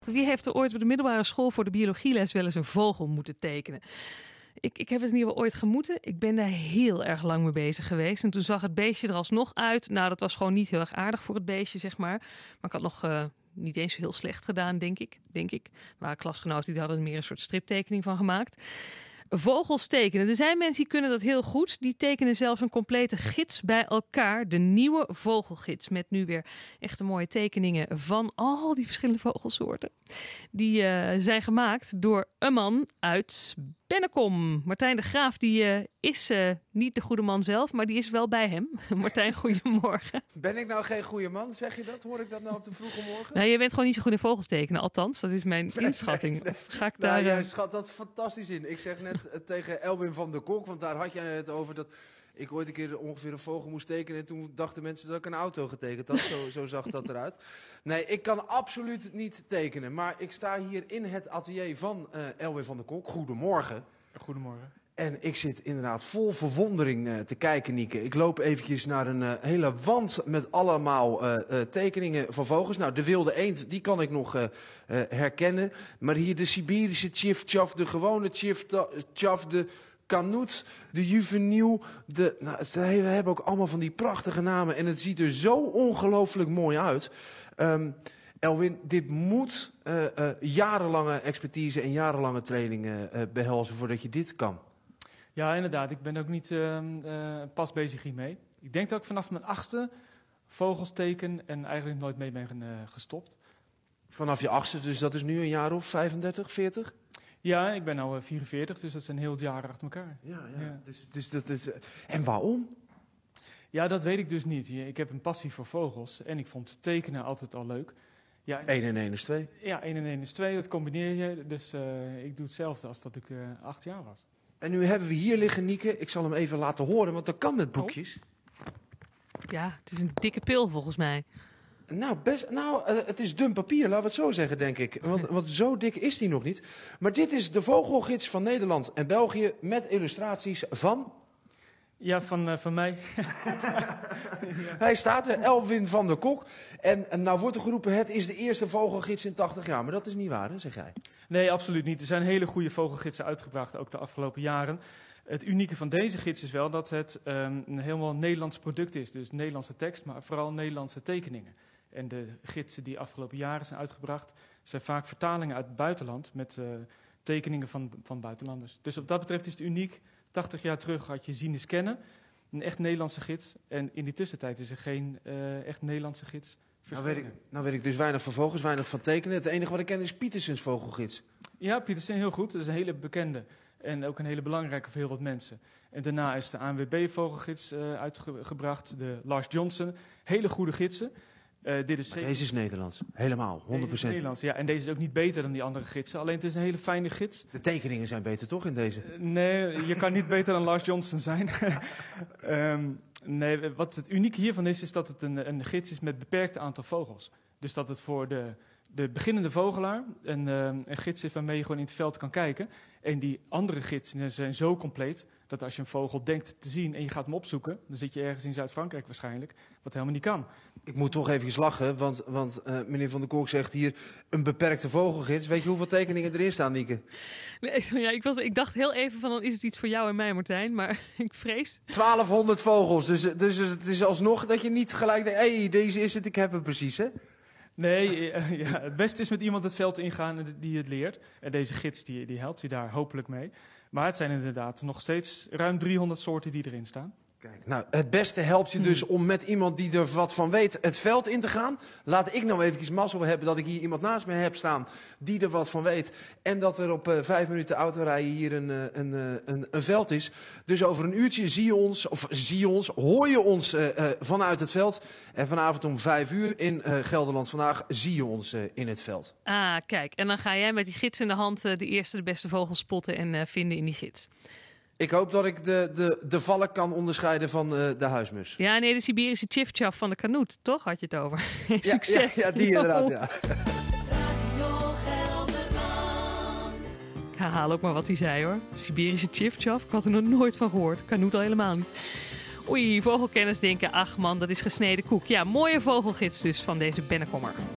Wie heeft er ooit op de middelbare school voor de biologieles wel eens een vogel moeten tekenen? Ik heb het in ieder geval ooit gemoeten. Ik ben daar heel erg lang mee bezig geweest. En toen zag het beestje er alsnog uit. Nou, dat was gewoon niet heel erg aardig voor het beestje, zeg maar. Maar ik had nog niet eens heel slecht gedaan, denk ik. Er waren klasgenoten die hadden er meer een soort striptekening van gemaakt. Vogels tekenen. Er zijn mensen die kunnen dat heel goed. Die tekenen zelfs een complete gids bij elkaar. De nieuwe vogelgids. Met nu weer echte mooie tekeningen van al die verschillende vogelsoorten. Die zijn gemaakt door een man uit Bennekom. Martijn de Graaf die is niet de goede man zelf, maar die is wel bij hem. Martijn, goedemorgen. Ben ik nou geen goede man? Zeg je dat? Hoor ik dat nou op de vroege morgen? Nou, je bent gewoon niet zo goed in vogels tekenen. Althans, dat is mijn inschatting. Nee. Ga ik daar... jij schat dat fantastisch in. Ik zeg net tegen Elwin van der Kok, want daar had jij het over dat ik ooit een keer ongeveer een vogel moest tekenen. En toen dachten mensen dat ik een auto getekend had. Zo zag dat eruit. Nee, ik kan absoluut niet tekenen. Maar ik sta hier in het atelier van Elwin van der Kok. Goedemorgen. Goedemorgen. En ik zit inderdaad vol verwondering te kijken, Nieke. Ik loop eventjes naar een hele wand met allemaal tekeningen van vogels. Nou, de wilde eend, die kan ik nog herkennen. Maar hier de Siberische tjiftjaf, de gewone tjiftjaf, de kanoet, de juveniel. We hebben ook allemaal van die prachtige namen. En het ziet er zo ongelooflijk mooi uit. Elwin, dit moet jarenlange expertise en jarenlange training behelzen voordat je dit kan. Ja, inderdaad. Ik ben ook niet pas bezig hiermee. Ik denk dat ik vanaf mijn 8e vogels teken en eigenlijk nooit mee ben gestopt. Vanaf je 8e, dus dat is nu een jaar of 35, 40? Ja, ik ben nu 44, dus dat zijn heel jaren achter elkaar. Ja. Dus dat is, en waarom? Ja, dat weet ik dus niet. Ik heb een passie voor vogels en ik vond tekenen altijd al leuk. Ja, 1 en 1 is 2. Ja, 1 en 1 is 2, dat combineer je. Dus ik doe hetzelfde als dat ik 8 jaar was. En nu hebben we hier liggen, Nieke. Ik zal hem even laten horen, want dat kan met boekjes. Ja, het is een dikke pil volgens mij. Het is dun papier, laten we het zo zeggen, denk ik. Want zo dik is die nog niet. Maar dit is de vogelgids van Nederland en België met illustraties van... Ja, van mij. Hij staat er, Elwin van der Kok. En nou wordt er geroepen, het is de eerste vogelgids in 80 jaar. Maar dat is niet waar, hè, zeg jij? Nee, absoluut niet. Er zijn hele goede vogelgidsen uitgebracht, ook de afgelopen jaren. Het unieke van deze gids is wel dat het een helemaal Nederlands product is. Dus Nederlandse tekst, maar vooral Nederlandse tekeningen. En de gidsen die afgelopen jaren zijn uitgebracht, zijn vaak vertalingen uit het buitenland met tekeningen van buitenlanders. Dus op dat betreft is het uniek. 80 jaar terug had je Zien is Kennen, een echt Nederlandse gids. En in die tussentijd is er geen echt Nederlandse gids verschenen. Nou weet ik dus weinig van vogels, weinig van tekenen. Het enige wat ik ken is Pietersens vogelgids. Ja, Pietersen heel goed. Dat is een hele bekende en ook een hele belangrijke voor heel wat mensen. En daarna is de ANWB-vogelgids uitgebracht, de Lars Johnson. Hele goede gidsen. Deze is Nederlands, helemaal, 100%. Deze is Nederlands, ja. En deze is ook niet beter dan die andere gidsen. Alleen het is een hele fijne gids. De tekeningen zijn beter toch in deze? Nee, je kan niet beter dan Lars Johnson zijn. Nee, wat het unieke hiervan is dat het een gids is met beperkt aantal vogels. Dus dat het voor de beginnende vogelaar een gids is waarmee je gewoon in het veld kan kijken. En die andere gidsen zijn zo compleet dat als je een vogel denkt te zien en je gaat hem opzoeken, dan zit je ergens in Zuid-Frankrijk waarschijnlijk, wat helemaal niet kan. Ik moet toch even lachen, want meneer Van der Kolk zegt hier een beperkte vogelgids. Weet je hoeveel tekeningen erin staan, Nieke? Nee, ik dacht heel even van, dan is het iets voor jou en mij, Martijn, maar ik vrees. 1200 vogels, dus het is alsnog dat je niet gelijk denkt, hé, deze is het, ik heb hem precies, hè? Nee, het beste is met iemand het veld ingaan die het leert. En deze gids die helpt je daar hopelijk mee. Maar het zijn inderdaad nog steeds ruim 300 soorten die erin staan. Kijk, nou, het beste helpt je dus om met iemand die er wat van weet het veld in te gaan. Laat ik nou eventjes mazzel hebben dat ik hier iemand naast me heb staan die er wat van weet. En dat er op 5 minuten autorijden hier een veld is. Dus over een uurtje hoor je ons vanuit het veld. En vanavond om 5 uur in Gelderland Vandaag zie je ons in het veld. Ah, kijk. En dan ga jij met die gids in de hand de eerste de beste vogels spotten en vinden in die gids. Ik hoop dat ik de valk kan onderscheiden van de huismus. Ja, nee, de Siberische tjiftjaf van de kanoet, toch? Had je het over? Succes. Ja, die inderdaad, ja. Ik herhaal ook maar wat hij zei, hoor. Siberische tjiftjaf, ik had er nog nooit van gehoord. Kanoet al helemaal niet. Oei, vogelkenners denken, ach man, dat is gesneden koek. Ja, mooie vogelgids dus van deze Bennekommer.